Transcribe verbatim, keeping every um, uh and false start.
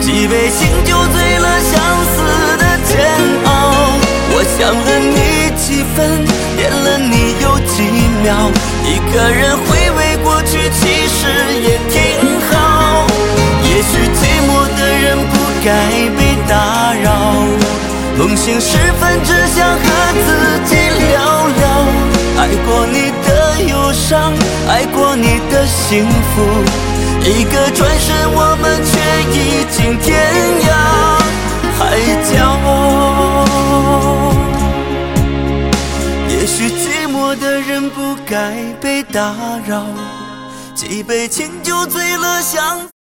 几杯醒酒醉了相思的煎熬。我想了你几分，恋了你有几秒，一个人回味过去其实也挺好。也许寂寞的人不该被打扰，梦醒时分只想和自己聊聊，爱过你的忧伤，爱过你的幸福，一个转身我们却已经天涯海角。也许寂寞的人不该被打扰，几杯清酒醉了相